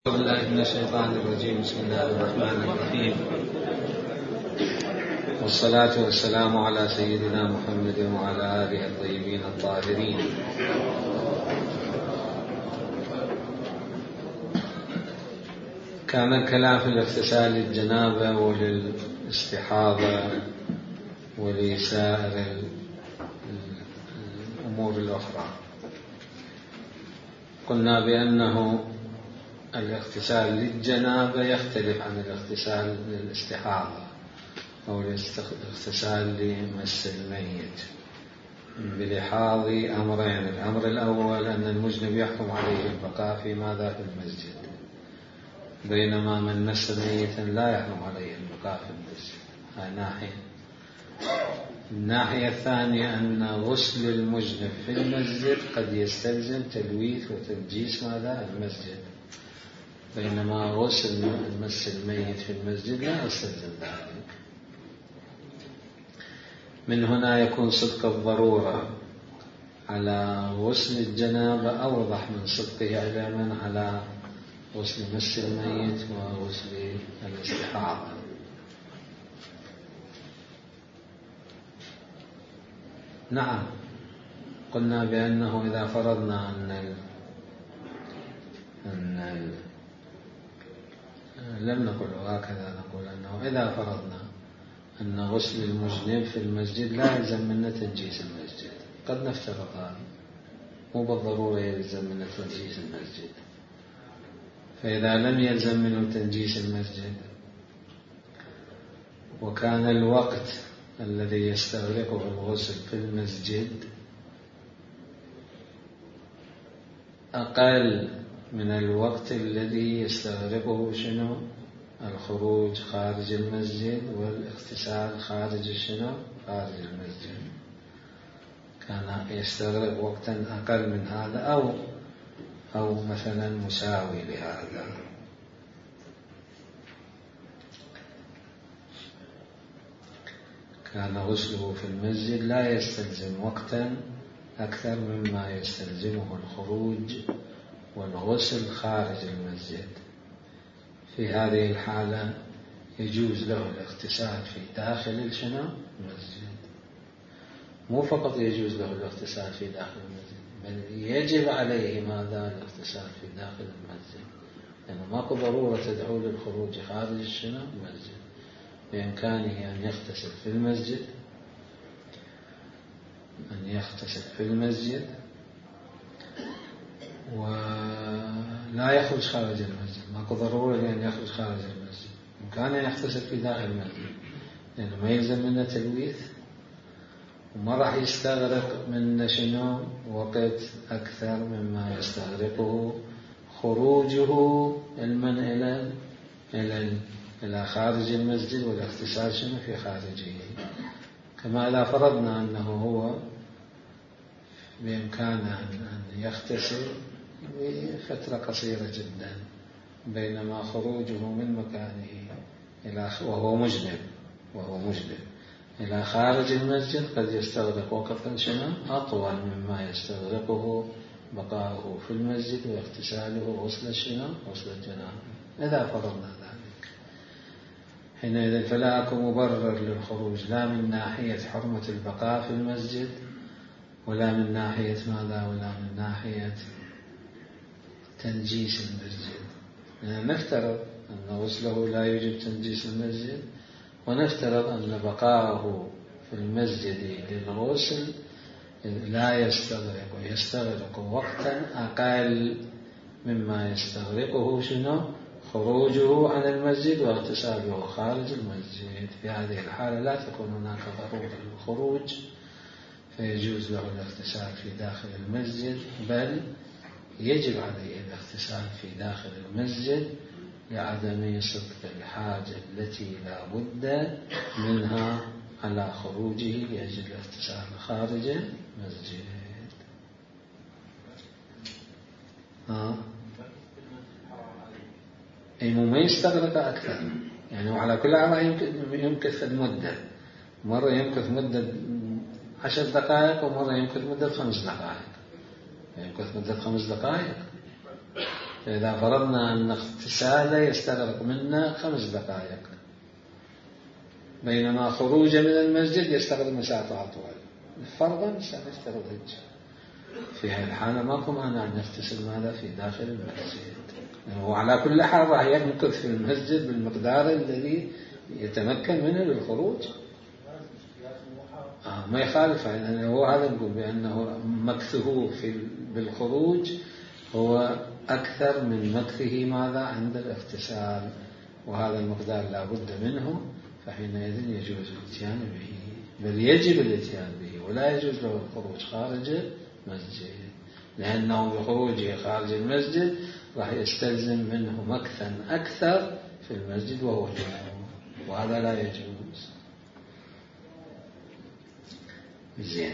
أعوذ بالله من الشيطان الرجيم. بسم الله الرحمن الرحيم، والصلاة والسلام على سيدنا محمد وعلى آله الطيبين الطاهرين. كان الكلام في الاغتسال للجنابة وللاستحاضة ولسائر الأمور الأخرى. قلنا بأنه الاغتسال للجنابة يختلف عن الاغتسال للاستحاضة أو الاغتسال لمس الميت بلحاظ أمرين. الأمر الأول أن المجنب يحكم عليه البقاء في ماذا؟ في المسجد، بينما من مس ميتا لا يحكم عليه البقاء في المسجد. هذه ناحية. الناحية الثانية أن غسل المجنب في المسجد قد يستلزم تلويث وتنجيس ماذا؟ المسجد، بينما غسل مس الميت في المسجد لا يستلزم ذلك. من هنا يكون صدق الضرورة على غسل الجنابة أوضح من صدقه على غسل مس الميت وغسل الاستحاضة. نعم، قلنا بأنه إذا فرضنا أن لم نقل هكذا، نقول أنه إذا فرضنا أن غسل المجنب في المسجد لا يلزم منه تنجيس المسجد، قد نفترض هذا، مو بالضرورة يلزم منه تنجيس المسجد. فإذا لم يلزم منه تنجيس المسجد وكان الوقت الذي يستغرقه الغسل في المسجد أقل من الوقت الذي يستغرقه الخروج خارج المسجد والاغتسال خارج خارج المسجد، كان يستغرق وقتا أقل من هذا أو مثلا مساوي لهذا. كان غسله في المسجد لا يستلزم وقتا أكثر مما يستلزمه الخروج والغسل خارج المسجد. في هذه الحالة يجوز له الاغتسال في داخل المسجد. مو فقط يجوز له الاغتسال في داخل المسجد، بل يجب عليه ماذا؟ الاغتسال في داخل المسجد، لأنه ماكو ضرورة تدعو للخروج خارج المسجد. بإمكانه أن يغتسل في المسجد ولا يخرج خارج المسجد، ماكو ضرورة لأن يخرج خارج المسجد. بإمكانه يغتسل في داخل المسجد، لأنه ما يلزم منه تلويث وما راح يستغرق منه وقت أكثر مما يستغرقه خروجه إلى خارج المسجد والاغتسال في خارجه. كما إذا فرضنا أنه هو بإمكانه أن يغتسل بفترة قصيرة جدا، بينما خروجه من مكانه وهو مجنب إلى خارج المسجد قد يستغرق وقتا أطول مما يستغرقه بقاؤه في المسجد واغتساله غسل الجنابة. إذا فرضنا ذلك، حينئذ فلا يكون مبرر للخروج لا من ناحية حرمة البقاء في المسجد ولا من ناحية ماذا؟ ولا من ناحية تنجيس المسجد. نفترض أن غسله لا يوجب تنجيس المسجد، ونفترض أن بقاءه في المسجد للغسل لا يستغرق وقتا أقل مما يستغرقه خروجه عن المسجد واغتساله خارج المسجد. في هذه الحالة لا تكون هناك ضرورة للخروج فيجوز له الاغتسال في داخل المسجد، بل يجب عليه الاغتسال في داخل المسجد لعدم صدق الحاجة التي لا بد منها على خروجه لأجل الاغتسال خارج المسجد. ما يستغرق أكثر، يعني وعلى كل عام يمكث المدة، مرة يمكث مدة 10 دقائق ومرة يمكث مدة 5 دقائق. يمكث مدة 5 دقائق فإذا فرضنا أن اغتساله يستغرق منا 5 دقائق، بينما خروجه من المسجد يستغرق مسافة أطول، فرضا سنستخرج في هذه الحالة ماكو مانع أن يغتسل ماذا في داخل المسجد، وعلى كل حال راح يمكث في المسجد بالمقدار الذي يتمكن منه للخروج. ما يخالف، يعني هو هذا نقول بأنه مكثه بالخروج هو أكثر من مكثه ماذا عند الاغتسال، وهذا المقدار لا بد منه، فحينئذ يجوز الاتيان به، بل يجب الاتيان به، ولا يجوز له الخروج خارج المسجد، لأنه بخروجه خارج المسجد راح يستلزم منه مكثا أكثر في المسجد وهو جنوب، وهذا لا يجوز. زين.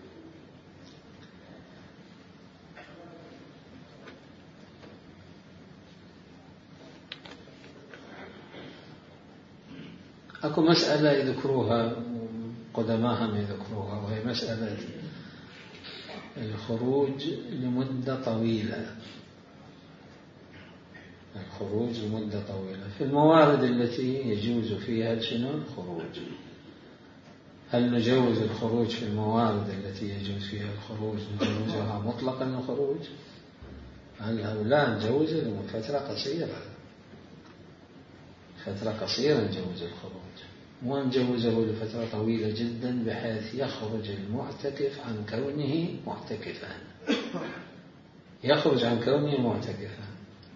أكو مسألة يذكروها قدماهم يذكروها، وهي مسألة الخروج لمدة طويلة. الخروج لمدة طويلة في الموارد التي يجوز فيها شنو الخروج. هل نجوز الخروج في الموارد التي يجوز فيها الخروج نجوزها مطلقا الخروج؟ هل لا نجوز لفترة قصيرة، فترة قصيرة نجوز الخروج، ونجوزه لفترة طويلة جدا بحيث يخرج المعتكف عن كونه معتكفا، يخرج عن كونه معتكفا.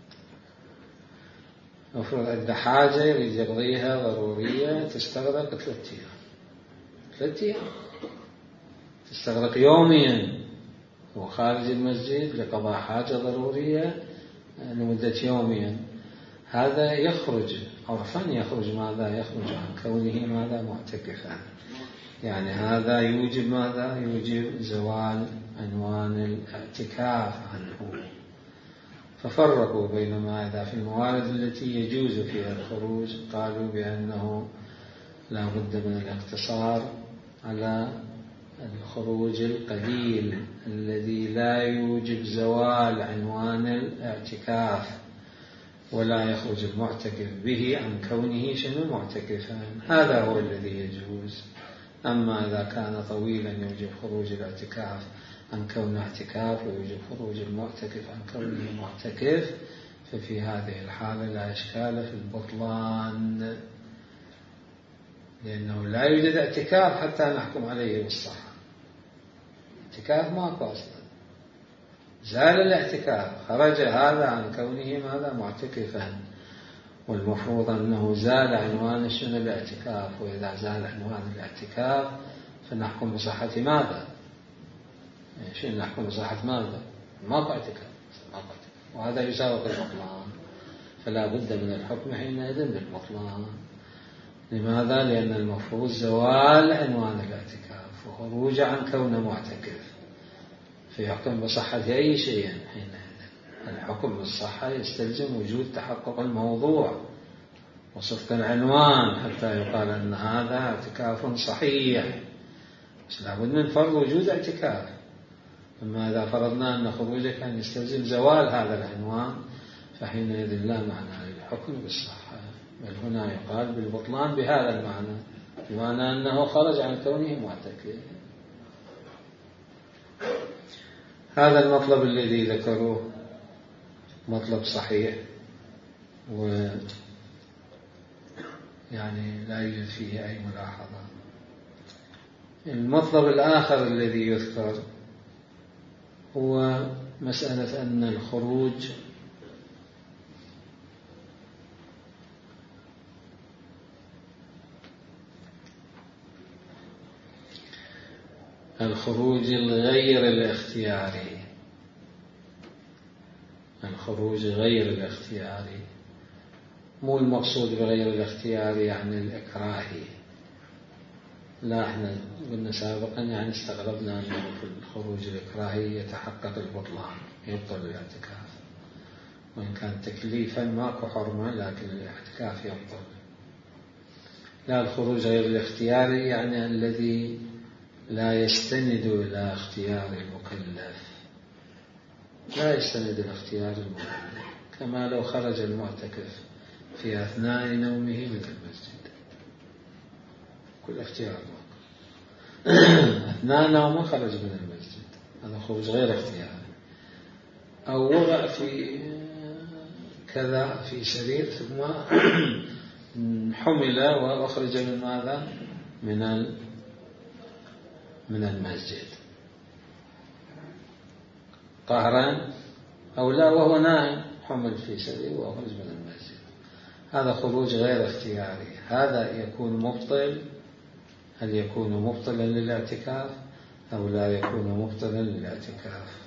المفروض عند حاجة يريد يقضيها ضرورية تستغرق 3 أيام، 3 أيام تستغرق يوميا هو خارج المسجد لقضاء حاجة ضرورية لمدة يوميا، هذا يخرج عرفا يخرج ماذا؟ يخرج عن كونه ماذا؟ معتكفا. يعني هذا يوجب ماذا؟ يوجب زوال عنوان الاعتكاف عنه. ففرقوا بين ماذا في الموارد التي يجوز فيها الخروج، قالوا بأنه لا بد من الاقتصار على الخروج القليل الذي لا يوجب زوال عنوان الاعتكاف، ولا يخرج المعتكف به عن كونه شنو معتكفا، هذا هو الذي يجوز. أما إذا كان طويلا يوجب خروج الاعتكاف عن كونه اعتكاف ويوجب خروج المعتكف عن كونه معتكف، ففي هذه الحالة لا إشكال في البطلان، لأنه لا يوجد اعتكاف حتى نحكم عليه بالصحة. اعتكاف ماكو أصلا، زال الاعتكاف، خرج هذا عن كونه ماذا؟ معتكفا، والمفروض أنه زال عنوان شنو الاعتكاف، وإذا زال عنوان الاعتكاف فنحكم بصحة ماذا؟ شنو نحكم بصحة ماذا؟ ماكو اعتكاف، وهذا يساوي البطلان، فلا بد من الحكم حينئذ بالبطلان. لماذا؟ لأن المفروض زوال عنوان الاعتكاف وخروج عن كونه معتكف، فيحكم بصحة أي شيء حينئذ. الحكم بالصحة يستلزم وجود تحقق الموضوع وصدق العنوان حتى يقال أن هذا اعتكاف صحيح، بس لابد من فرض وجود اعتكاف. أما إذا فرضنا أن خروجه كان يستلزم زوال هذا العنوان فحينئذ لا معنى للحكم بالصحة، بل هنا يقال بالبطلان بهذا المعنى، بمعنى أنه خرج عن كونه معتكف. هذا المطلب الذي ذكروه مطلب صحيح، ويعني لا يوجد فيه أي ملاحظة. المطلب الآخر الذي يذكر هو مسألة أن الخروج الغير الاختياري، الخروج غير الاختياري، مو المقصود بغير الاختياري يعني الإكراهي، لا، احنا قلنا سابقا يعني استغربنا أنه في الخروج الإكراهي يتحقق البطلان، يبطل الاعتكاف، وإن كان تكليفا ماكو حرمة لكن الاعتكاف يبطل. لا، الخروج غير الاختياري يعني الذي لا يستند إلى اختيار المكلف، لا يستند إلى اختيار المكلف، كما لو خرج المعتكف في أثناء نومه من المسجد. كل اختيار أثناء نومه خرج من المسجد، هذا خروج غير اختياري. أو وضع في كذا في سرير ثم حمل وأخرج من ماذا؟ من المسجد قهرا، أو لا وهو نائم حمل في سرير وأخرج من المسجد، هذا خروج غير اختياري. هذا يكون مبطل. هل يكون مبطلا للاعتكاف أو لا يكون مبطلا للاعتكاف؟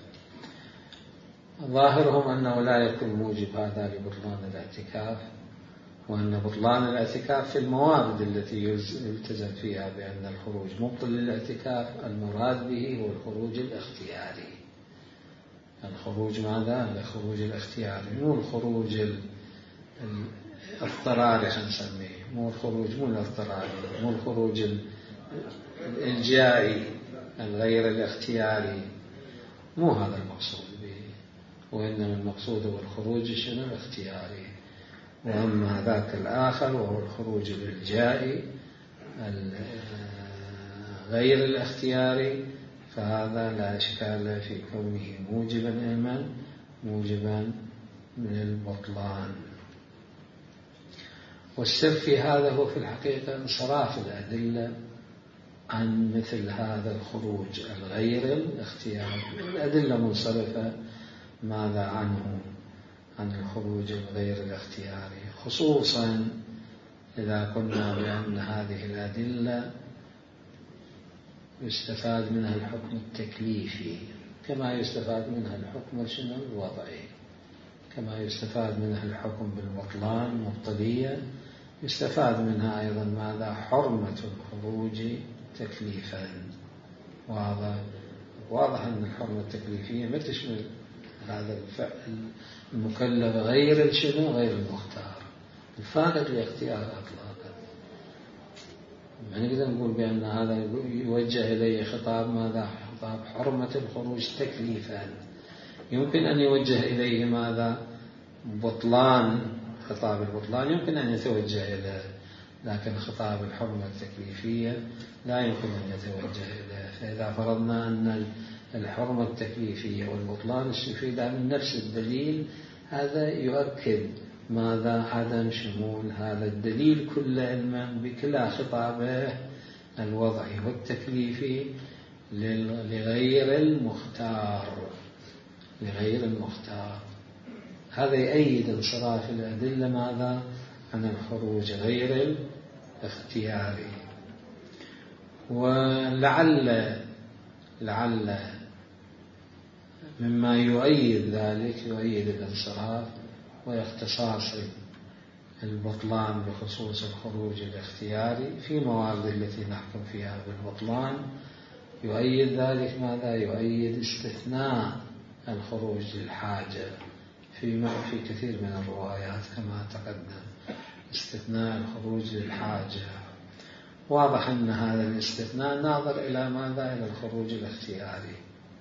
ظاهرهم أنه لا يكون موجب هذا لبطلان الاعتكاف، وأن بطلان الاعتكاف في الموارد التي يلتزم فيها بأن الخروج مبطل للاعتكاف المراد به هو الخروج الاختياري. الخروج ماذا؟ الخروج الاختياري، مو الخروج الاضطراري نسميه، مو الخروج مو الاضطراري، مو الخروج الإلجائي الغير الاختياري، مو هذا المقصود به، وإنما المقصود هو الخروج شنو؟ الاختياري. وأما ذاك الآخر وهو الخروج الإلجائي غير الاختياري فهذا لا إشكال في كونه موجبا من البطلان. والسر في هذا هو في الحقيقة انصراف الأدلة عن مثل هذا الخروج الغير الاختياري. الأدلة منصرفة ماذا عنه؟ عن الخروج الغير الاختياري، خصوصا إذا قلنا بأن هذه الأدلة يستفاد منها الحكم التكليفي كما يستفاد منها الحكم الوضعي، كما يستفاد منها الحكم بالبطلان مبطلية، يستفاد منها أيضا ماذا؟ حرمة الخروج تكليفا. واضح أن الحرمة التكليفية ما تشمل هذا الفعل المكلف غير غير المختار، الفاقد الاختيار أطلاقا. ما نقدر نقول بأن هذا يوجه إليه خطاب ماذا؟ خطاب حرمة الخروج تكليفا. يمكن أن يوجه إليه ماذا؟ بطلان، خطاب البطلان يمكن أن يتوجه إليه، لكن خطاب الحرمة التكليفية لا يمكن أن يتوجه إليه. فإذا فرضنا أن الحرمة التكليفية والبطلان استفيد من نفس الدليل، هذا يؤكد ماذا؟ عدم شمول هذا الدليل كل علما بكلا خطابه الوضعي والتكليفي لغير المختار. هذا يؤيد انصراف الأدلة ماذا؟ عن الخروج غير الاختياري. ولعل مما يؤيد ذلك يؤيد الانصراف واختصاص البطلان بخصوص الخروج الاختياري في موارد التي نحكم فيها بالبطلان، يؤيد ذلك ماذا؟ يؤيد استثناء الخروج للحاجة في كثير من الروايات كما تقدم، استثناء الخروج للحاجة. واضح أن هذا الاستثناء ناظر إلى ماذا؟ إلى الخروج الاختياري،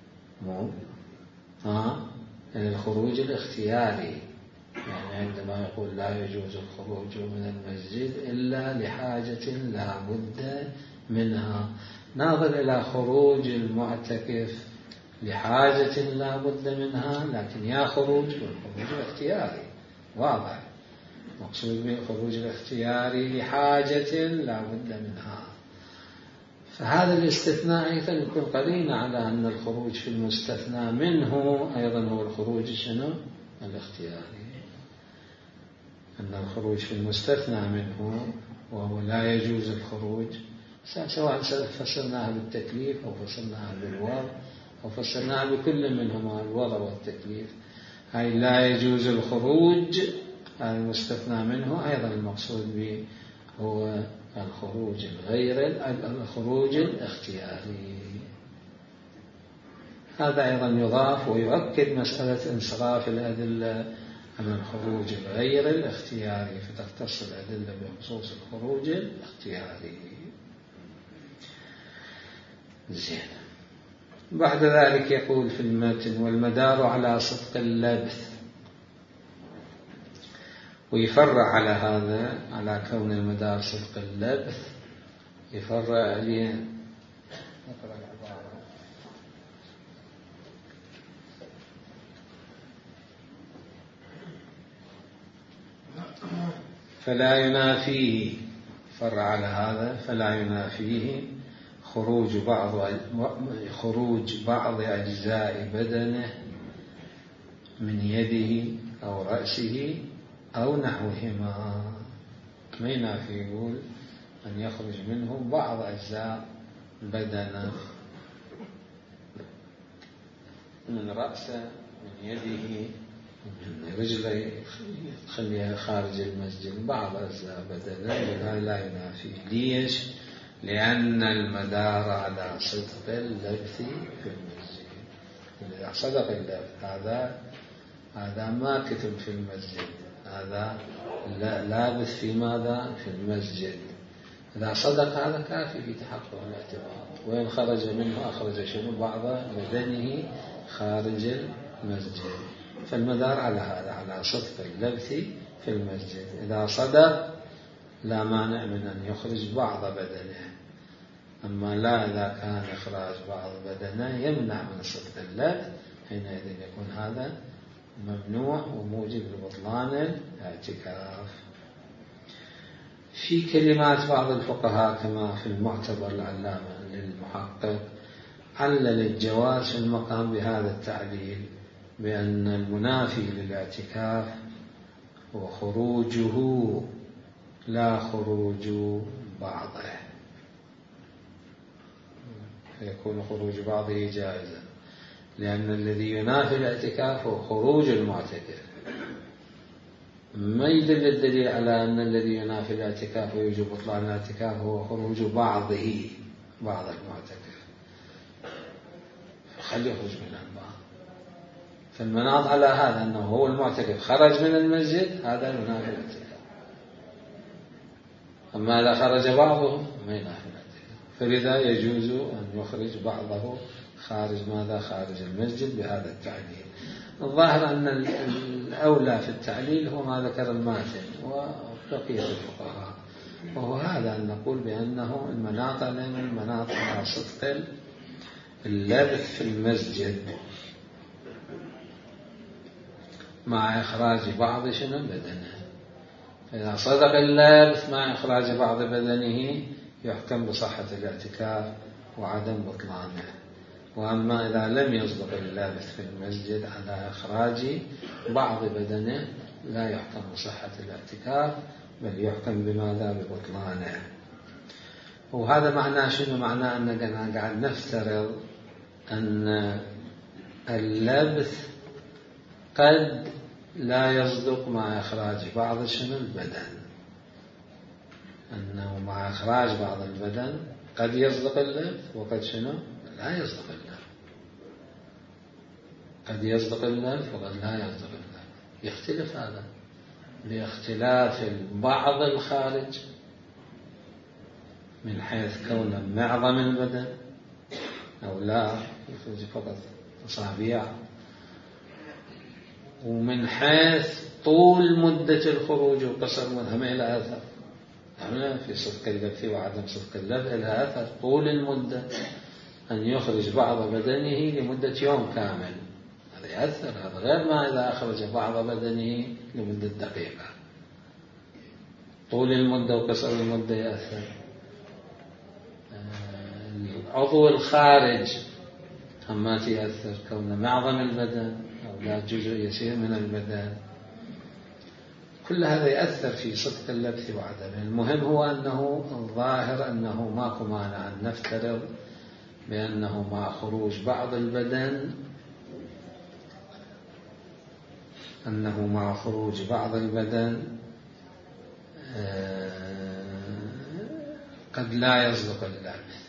إلى الخروج الاختياري. يعني عندما يقول لا يجوز الخروج من المسجد إلا لحاجة لا بد منها، ناظر إلى خروج المعتكف لحاجة لا بد منها، لكن يا خروج بالخروج الاختياري واضح، مقصود بالخروج الاختياري لحاجة لا بد منها. فهذا الاستثناء أيضا يكون قرينة على أن الخروج في المستثنى منه أيضا هو الخروج الاختياري، أن الخروج في المستثنى منه وهو لا يجوز الخروج، سواء فسرناها بالتكليف أو فسرناها بالوضع أو فسرناها بكل منهما الوضع والتكليف، هاي لا يجوز الخروج المستثنى منه أيضا المقصود به هو الخروج الاختياري. هذا أيضا يضاف ويؤكد مسألة انصراف الأدلة عن الخروج الغير الاختياري، فتختص الأدلة بخصوص الخروج الاختياري. زين. بعد ذلك يقول في المتن: والمدار على صدق اللبث ويفرع على هذا، على كون المدار صدق اللبث، يفرع عليه. نقرأ العبارة: فلا ينافيه، فرع على هذا، فلا ينافيه خروج بعض أجزاء بدنه من يده أو رأسه أو نحوهما. ما ينافي، يقول أن يخرج منه بعض أجزاء بدنه، من رأسه، من يده، من رجله، يخليها خارج المسجد، بعض أجزاء بدنه، هذا لا ينافي. ليش؟ لأن المدار على صدق اللبث في المسجد. إذا صدق اللبث هذا ماكث في المسجد، هذا لابث في ماذا؟ في المسجد. إذا صدق هذا كافي في تحقق الاعتبار. وإن خرج منه أخرج شنو؟ بعض بدنه خارج المسجد. فالمدار على هذا، على صدق اللبث في المسجد. إذا صدق لا مانع من أن يخرج بعض بدنه، أما لا إذا كان إخراج بعض بدنه يمنع من صدق اللبث، حينئذ يكون هذا ممنوع وموجب لبطلان الاعتكاف. في كلمات بعض الفقهاء كما في المعتبر العلامة للمحقق علل الجواز في المقام بهذا التعليل، بأن المنافي للاعتكاف هو خروجه لا خروج بعضه، فيكون خروج بعضه جائزا، لأن الذي ينافي الاعتكاف هو خروج المعتكف. ما يدل الدليل على أن الذي ينافي الاعتكاف ويوجب بطلان الاعتكاف هو خروج بعض المعتكف، خلي يخرج من البعض. فالمناط على هذا أنه هو المعتكف خرج من المسجد، هذا ينافي الاعتكاف. أما إذا خرج بعضه ما ينافي الاعتكاف، فلذا يجوز أن يخرج بعضه خارج ماذا؟ خارج المسجد بهذا التعليل. الظاهر أن الأولى في التعليل هو ما ذكر الماتن وبقية الفقهاء، وهو هذا أن نقول بأنه المناط من المناط على صدق اللبث في المسجد مع إخراج بعض بدنه. إذا صدق اللبث مع إخراج بعض بدنه يحكم بصحة الاعتكاف وعدم بطلانه. وأما إذا لم يصدق اللابث في المسجد على إخراج بعض بدنه لا يحكم بصحة الاعتكاف، بل يحكم بماذا؟ ببطلانه. وهذا معناه شنو؟ معناه أننا قاعد نفترض أن اللبث قد لا يصدق مع إخراج بعض البدن، أنه مع إخراج بعض البدن قد يصدق اللبث وقد لا يصدق اللبث. قد يصدق اللبث وقد لا يصدق اللبث. يختلف هذا باختلاف البعض الخارج من حيث كونه معظم البدن أو لا يخرج فقط أصابع، ومن حيث طول مدة الخروج وقصر مدة إلى أثر. في صدق اللبث وعدم صدق اللبث إلى أثر طول المدة، أن يخرج بعض بدنه لمدة يوم كامل هذا يأثر، هذا غير ما إذا أخرج بعض بدنه لمدة دقيقة. طول المدة وقصر المدة يأثر. العضو الخارج أما يأثر كونه معظم البدن أو لا جزء يسير من البدن، كل هذا يأثر في صدق اللبث وعدمه. المهم هو أنه الظاهر أنه ماكو مانع أن نفترض بأنه مع خروج بعض البدن قد لا يصدق اللبث.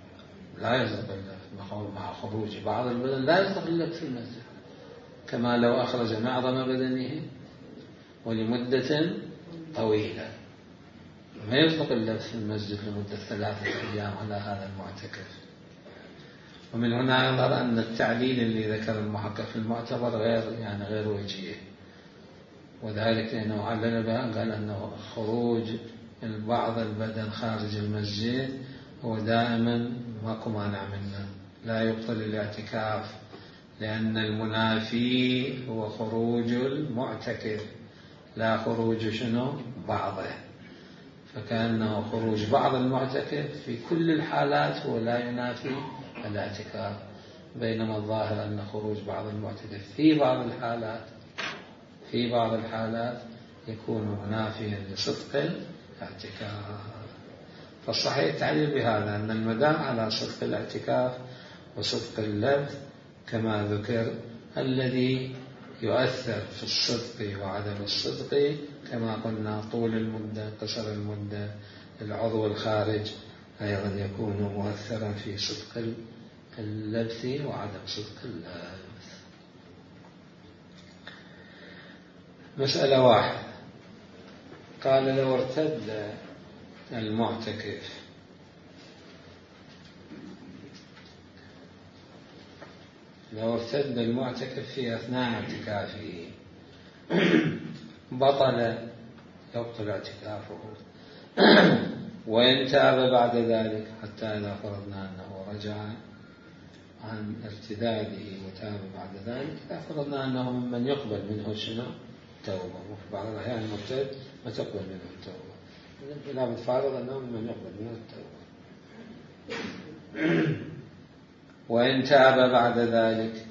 مع خروج بعض البدن لا يصدق اللبث في المسجد، كما لو أخرج معظم بدنه ولمدة طويلة ما يصدق اللبث في المسجد لمدة 3 أيام على هذا المعتكف. ومن هنا يظهر أن التعليل اللي ذكر المحقق في المعتبر غير وجيه، وذلك لأنه علل بها قال أنه خروج بعض البدن خارج المسجد هو دائما ماكو مانع منه، لا يبطل الاعتكاف، لأن المنافي هو خروج المعتكف لا خروج شنو بعضه، فكأنه خروج بعض المعتكف في كل الحالات هو لا ينافي الاعتكاف، بينما الظاهر أن خروج بعض المعتكف في بعض الحالات يكون منافيا لصدق الاعتكاف. فالصحيح التعليل بهذا أن المدام على صدق الاعتكاف وصدق اللذ كما ذكر، الذي يؤثر في الصدق وعدم الصدق كما قلنا طول المدة قصر المدة، العضو الخارج أيضا يكون مؤثرا في صدق اللبث وعدم صدق اللبث. مسألة واحدة، قال لو ارتد المعتكف في أثناء اعتكافه يبطل اعتكافه، وإن تاب بعد ذلك، حتى إذا فرضنا أنه رجع عن ارتداده وتاب بعد ذلك، إذا فرضنا أنه ممن يقبل منه شنو توبة، وفي بعض الأحيان المرتد ما تقبل منه التوبة، لا بتفارض أنه ممن يقبل منه التوبة. وإن تاب بعد ذلك،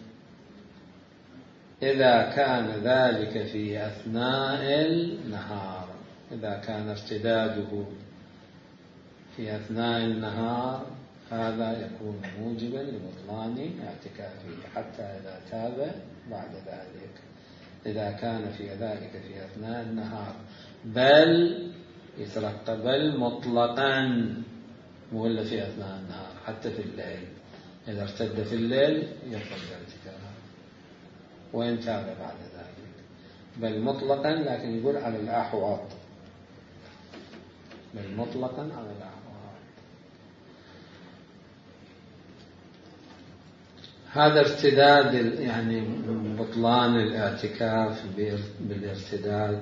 إذا كان ذلك في أثناء النهار، إذا كان ارتداده في أثناء النهار هذا يكون موجبا لبطلان اعتكافه حتى إذا تاب بعد ذلك. إذا كان في ذلك في أثناء النهار، بل يترقب مطلقا، ولا في أثناء النهار حتى في الليل، إذا ارتد في الليل يبطل الاعتكاف. وإن تاب بعد ذلك، بل مطلقا، لكن يقول على الأحوط، بل مطلقا على الأحوط. هذا ارتداد يعني بطلان الاعتكاف بالارتداد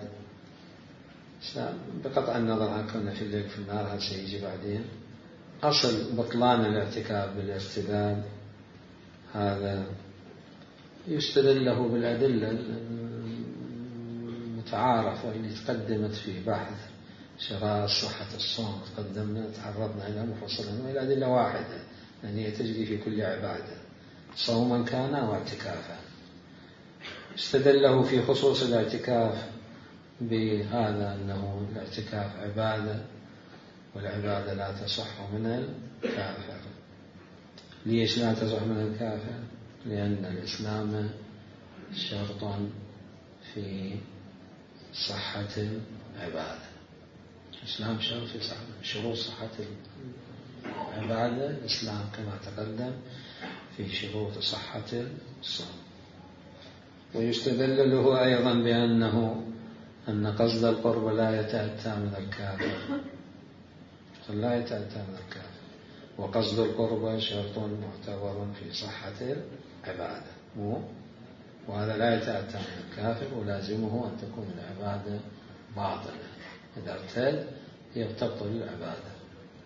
بقطع النظر عن كونه في الليل في النهار، هذا سيجي بعدين. أصل بطلان الاعتكاف بالارتداد هذا يستدل له بالأدلة المتعارفة اللي تقدمت في بحث شرائط صحة الصوم، تقدمنا تعرضنا إلى مفصلا، وإلى أدلة واحدة يعني تجري في كل عبادة صوما كان أو اعتكافا. استدله في خصوص الاعتكاف بهذا أنه الاعتكاف عبادة، والعبادة لا تصح من الكافر. ليش لا تصح من الكافر؟ لأن الإسلام شرط في صحة العبادة، الإسلام شرط في شروط صحة العبادة، الإسلام كما تقدم في شروط صحة الصوم. ويستدل له أيضا بأنه أن قصد القرب لا يتأتى من الكافر، لا يتأتى من الكافر، وقصد القرب شرط معتبر في صحة العبادة، وهذا لا يتأتى من الكافر، ولازمه أن تكون العبادة باطلة، إذا ارتد يبطل العبادة.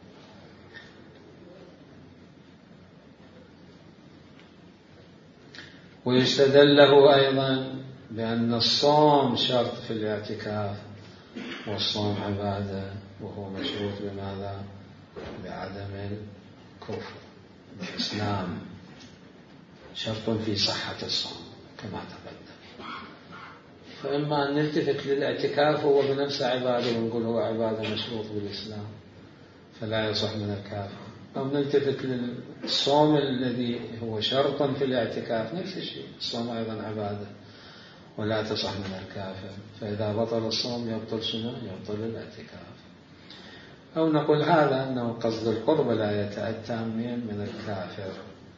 ويستدل له أيضا بأن الصوم شرط في الاعتكاف، والصوم عبادة، وهو مشروط بماذا؟ بعدم الكفر. الإسلام شرط في صحة الصوم كما تقدم. فإما أن نلتفت للاعتكاف هو بنفسه عبادة ونقول هو عبادة مشروط بالإسلام فلا يصح من الكافر، أو نلتفت للصوم الذي هو شرط في الاعتكاف نفس الشيء، الصوم أيضا عبادة ولا تصح من الكافر، فإذا بطل الصوم يبطل شنو؟ يبطل الاعتكاف. أو نقول هذا أنه قصد القرب لا يتأتى من الكافر،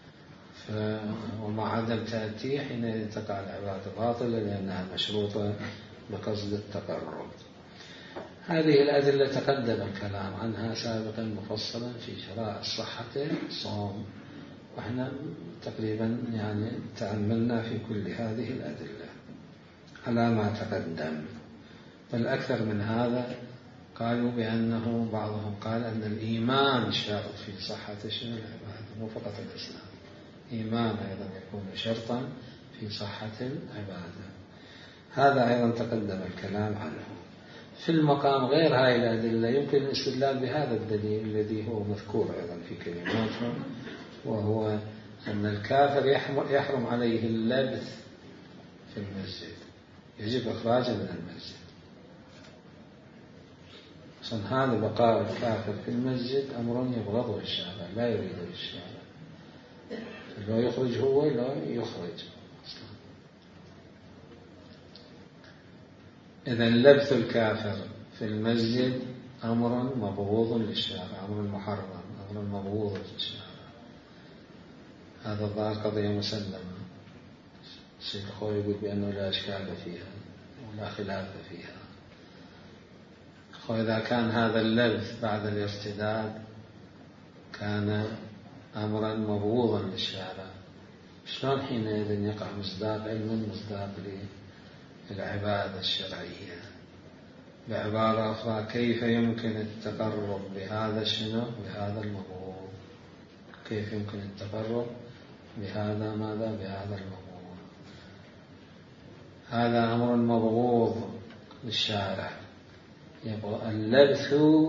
ومع عدم تأتيه حينئذ تقع العبادة باطلة لأنها مشروطة بقصد التقرب. هذه الأدلة تقدم الكلام عنها سابقا مفصلا في شرائع صحة الصوم، وإحنا تقريبا يعني تأملنا في كل هذه الأدلة. على ما تقدم. بل أكثر من هذا، قالوا بأنه بعضهم قال أن الإيمان شرط في صحة العبادة، مو فقط الإسلام، إيمان أيضا يكون شرطا في صحة العبادة. هذا أيضا تقدم الكلام عنه. في المقام غير هاي الأدلة يمكن الاستدلال بهذا الدليل الذي هو مذكور أيضا في كلماتهم، وهو أن الكافر يحرم عليه اللبث في المسجد، يجب إخراجه من المسجد. عشان هذا بقاء الكافر في المسجد أمر يبغضه الشارع، لا يريده الشارع، لو يخرج هو لا يخرج. إذن لبث الكافر في المسجد أمر مبغوض للشارع، أمر محرم، أمر مبغوض للشارع. هذا الظاهر قضية مسلمة، الشيخ الخوي يقول بأنه لا إشكال فيها ولا خلاف فيها. وإذا كان هذا اللبث بعد الارتداد كان أمرا مبغوضا للشارع، شلون حينئذ يقع مصداق علم مصداق للعبادة الشرعية؟ بعبارة أخرى، كيف يمكن التقرب بهذا بهذا المبغوض؟ كيف يمكن التقرب بهذا بهذا المبغوض؟ هذا أمر مبغوض للشارع. يبقى اللبث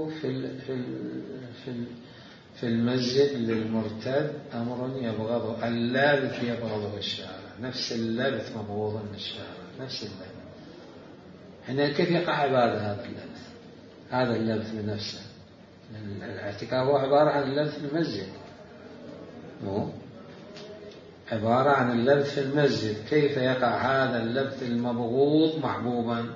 في المسجد للمرتد أمر يبغضه، اللبث يبغضه الشارع، نفس اللبث مبغوض للشارع، نفس اللبث. هنا كيف يقع عبادة هذا اللبث؟ هذا اللبث بنفسه، الاعتكاف هو عبارة عن اللبث في المسجد، مو عبارة عن اللبث في المسجد. كيف يقع هذا اللبث المبغوض محبوبا؟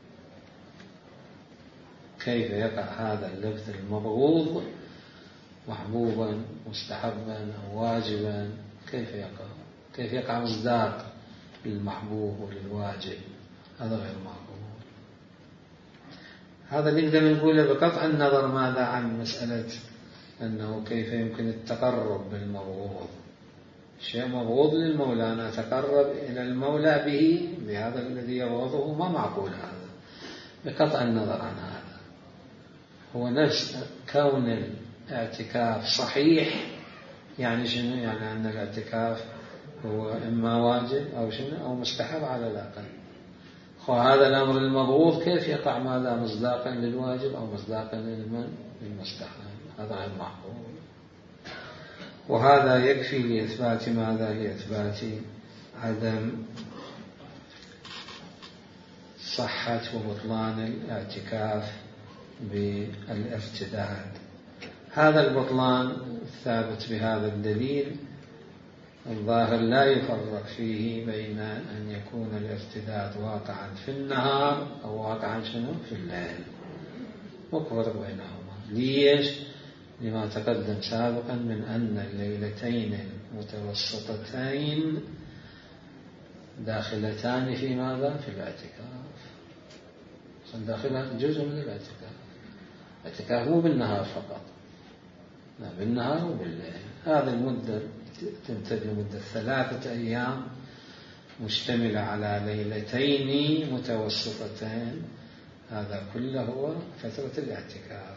كيف يقع هذا اللبث المبغوض محبوبا مستحبا أو واجبا؟ كيف يقع مصداق للمحبوب وللواجب؟ هذا غير مقبول. هذا نقدر نقوله بقطع النظر ماذا عن مسألة أنه كيف يمكن التقرب بالمبغوض. شيء مبغوض للمولى، أنا أتقرب إلى المولى به بهذا الذي يبغضه، ما معقول هذا بقطع النظر عن هذا. هو نفس كون الاعتكاف صحيح، يعني شنو؟ يعني أن الاعتكاف هو إما واجب أو شنو أو مستحب على الأقل. وهذا الأمر المبغوض كيف يقع ماذا مصداقا للواجب أو مصداقا للمستحب؟ هذا غير معقول. وهذا يكفي لإثبات ماذا؟ لإثبات عدم صحة وبطلان الاعتكاف بالارتداد. هذا البطلان الثابت بهذا الدليل الظاهر لا يفرق فيه بين أن يكون الارتداد واقعا في النهار أو واقعا في الليل، مفرق بينهما. ليش؟ لما تقدم سابقا من أن الليلتين المتوسطتين داخلتان في ماذا؟ في الاعتكاف، داخلها جزء من الاعتكاف. الاعتكاف مو بالنهار فقط، لا، بالنهار وبالليل. هذه المدة تمتد لمدة 3 أيام مشتملة على ليلتين متوسطتين، هذا كله هو فترة الاعتكاف.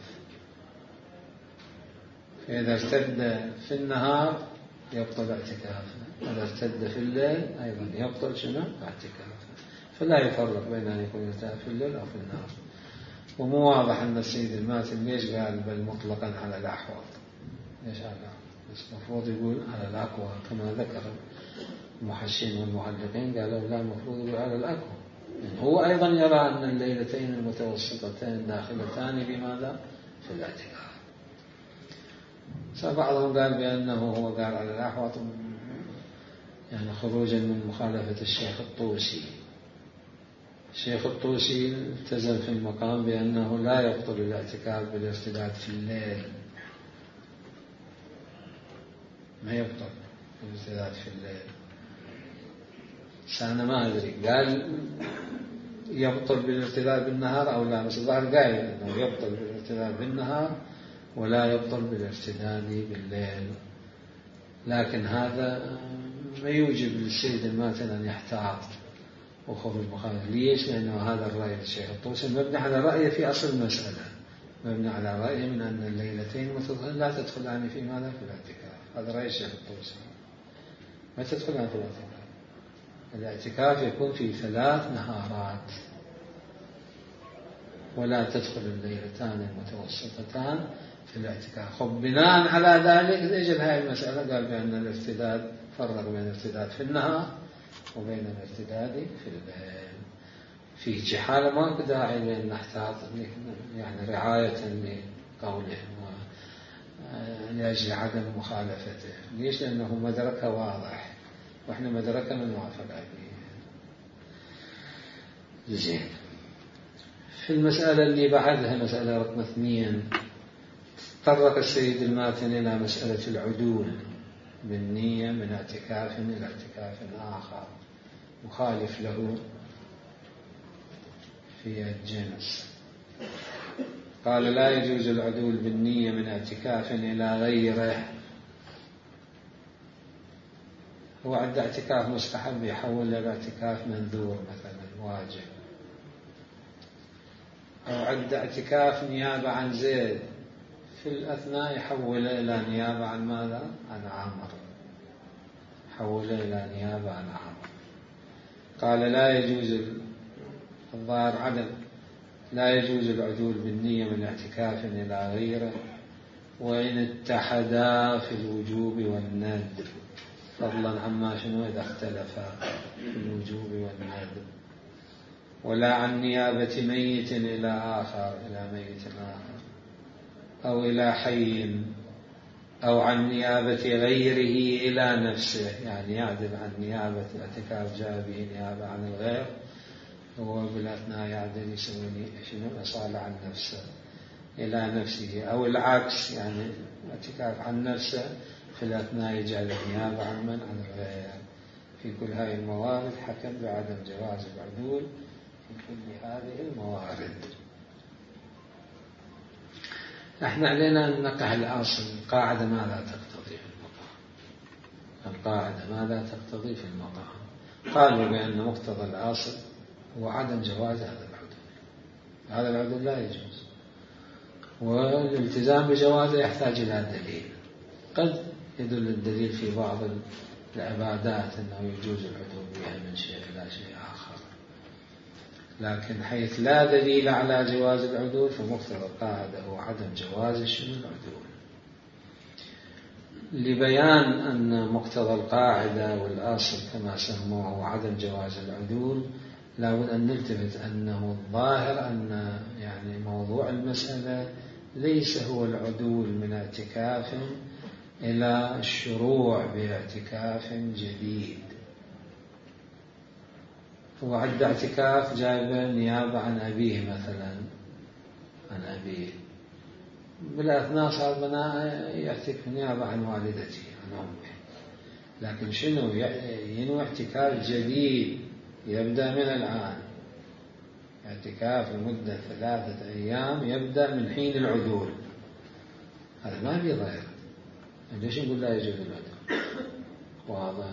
فإذا ارتد في النهار يبطل اعتكافه، إذا ارتد في الليل أيضا يبطل اعتكافه. فلا يفرق بين أن يكون ارتد في الليل أو في النهار. ومو واضح أن السيد الماتن ليش قال بل مطلقا على الأحوط؟ ليش على الأحوط؟ بس المفروض يقول على الأقوى كما ذكر المحشين والمعلقين، قالوا لا، المفروض يقول على الأقوى. يعني هو أيضا يرى أن الليلتين المتوسطتين داخلتان بماذا؟ في الاعتكاف. بعضهم قال بأنه هو قال على الأحوط، يعني خروجا من مخالفة الشيخ الطوسي. الشيخ الطوسي التزم في المقام بأنه لا يبطل الاعتكاف بالارتداد في الليل، ما يبطل الارتداد في الليل. أنا ما أدري قال يبطل بالارتداد بالنهار أو لا، بس الظاهر قال أنه يبطل بالارتداد بالنهار ولا يبطل بالارتداد بالليل. لكن هذا ما يوجب للسيد الماتن أن يحتاط وخروج مخالف. ليش؟ لأنه هذا الرأي للشيخ الطوسي مبني على رأيه في أصل المسألة، مبني على رأيه من أن الليلتين لا تدخلان في ماذا؟ في الاعتكاف. هذا رأي الشيخ الطوسي، ما تدخلان في الاعتكاف. الاعتكاف يكون في 3 نهارات، ولا تدخل الليلتان المتوسطتان في الاعتكاف. خب بناء على ذلك اجل هذه المسألة قال بأن الارتداد، فرق بين الارتداد في النهار وبين الارتداد في الليل. في حالة ما داعي لأن نحتاط يعني رعاية لقوله لأجل عدم مخالفته. ليش؟ لأنه مدركه واضح وإحنا مدركنا نوافق عليه. زين. في المسألة اللي بعدها مسألة رقم 2 تطرق السيد الماتن إلى مسألة العدول بالنية من اعتكاف إلى اعتكاف آخر مخالف له في الجنس. قال لا يجوز العدول بالنية من اعتكاف إلى غيره. هو عند اعتكاف مستحب يحول إلى اعتكاف منذور مثلا واجب، أو عند اعتكاف نيابة عن زيد في الأثناء يحول إلى نيابة عن ماذا؟ عن عمرو، حول إلى نيابة عن عمرو. قال لا يجوز الظاهر عدم، لا يجوز العدول بالنية من اعتكاف إلى غيره وإن اتحدا في الوجوب والندب، فضلا عما شنو إذا اختلفا في الوجوب والندب. ولا عن نيابة ميت إلى آخر، إلى ميت آخر، أو إلى حي، أو عن نيابة غيره إلى نفسه، يعني يعدل عن نيابة الاعتكاف جاء به نيابة عن الغير، هو بالأثناء يعدل يسوي شنو إصالة عن نفسه إلى نفسه، أو العكس يعني الاعتكاف عن نفسه في الأثناء يجعل نيابة عن من؟ عن الغير. في كل هذه الموارد حكم بعدم جواز العدول في كل هذه الموارد. احنا علينا أن نقع الأصل. القاعدة ماذا تقتضي في المقام؟ القاعدة ماذا تقتضي في المقام؟ قالوا بأن مقتضى الأصل هو عدم جواز هذا العدول. هذا العدول لا يجوز، والالتزام بجوازه يحتاج إلى دليل. قد يدل الدليل في بعض العبادات أنه يجوز العدول بها من شيء إلى شيء آخر، لكن حيث لا دليل على جواز العدول فمقتضى القاعدة هو عدم جواز شنو العدول. لبيان أن مقتضى القاعدة والأصل كما سموه عدم جواز العدول لابد أن نلتفت أنه الظاهر أن يعني موضوع المسألة ليس هو العدول من اعتكاف إلى الشروع باعتكاف جديد. هو عند اعتكاف جايبه نيابة عن أبيه مثلا، عن أبيه، بالأثناء صار بناء يعتكف نيابة عن والدته عن أمه، لكن شنو ينوي اعتكاف جديد يبدأ من الآن، اعتكاف لمدة 3 أيام يبدأ من حين العدول. هذا ما في ضير. ليش نقول لا يجوز العدول؟ واضح.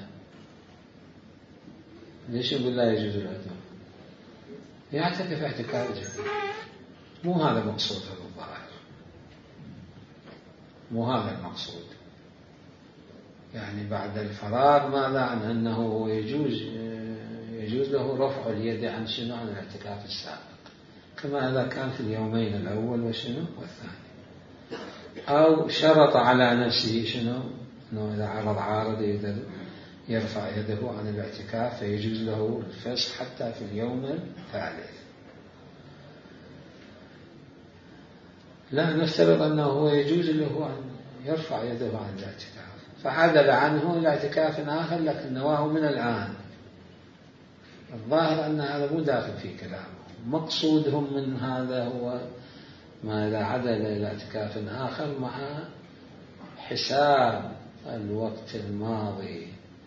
ليش نقول لا يجوز العدول؟ يعتكف اعتكاف جديد، مو هذا مقصود في الظاهر، مو هذا المقصود. يعني بعد الفراغ ماذا عن أنه يجوز له رفع اليد عن شنو؟ عن الاعتكاف السابق، كما إذا كان في اليومين الأول وشنو والثاني، أو شرط على نفسه شنو؟ أنه إذا عارض يرفع يده عن الاعتكاف فيجوز له الفسخ حتى في اليوم الثالث. لا نفترض أنه هو يجوز له أن يرفع يده عن الاعتكاف فعدل عنه إلى اعتكاف آخر لكن نواه من الآن. الظاهر أن هذا مو داخل في كلامه. مقصودهم من هذا هو ما إذا عدل إلى اعتكاف آخر مع حساب الوقت الماضي،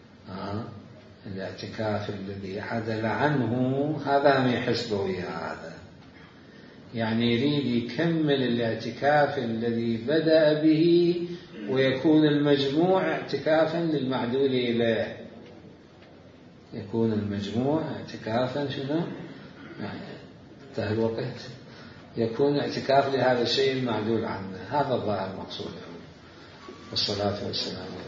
الاعتكاف الذي عدل عنه هذا ما يحسبه هذا، يعني يريد يكمل الاعتكاف الذي بدأ به ويكون المجموع اعتكافا للمعدول إليه. يكون المجموع اعتكافا شنو يعني انتهى الوقت، يكون اعتكاف لهذا الشيء المعدول عنه. هذا الظاهر المقصود. والصلاة والسلام